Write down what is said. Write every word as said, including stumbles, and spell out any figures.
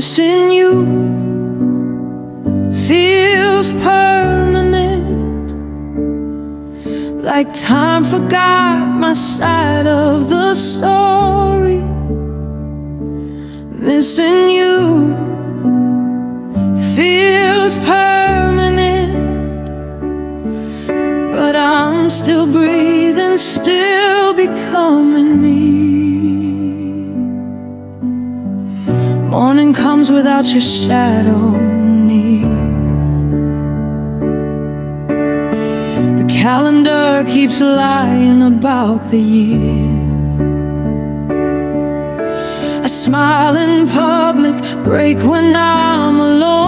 Missing you feels permanent, like time forgot my side of the story. Missing you feels permanent, but I'm still breathing, still becoming me. Morning comes without your shadow near. The calendar keeps lying about the year. I smile in public, break when I'm alone.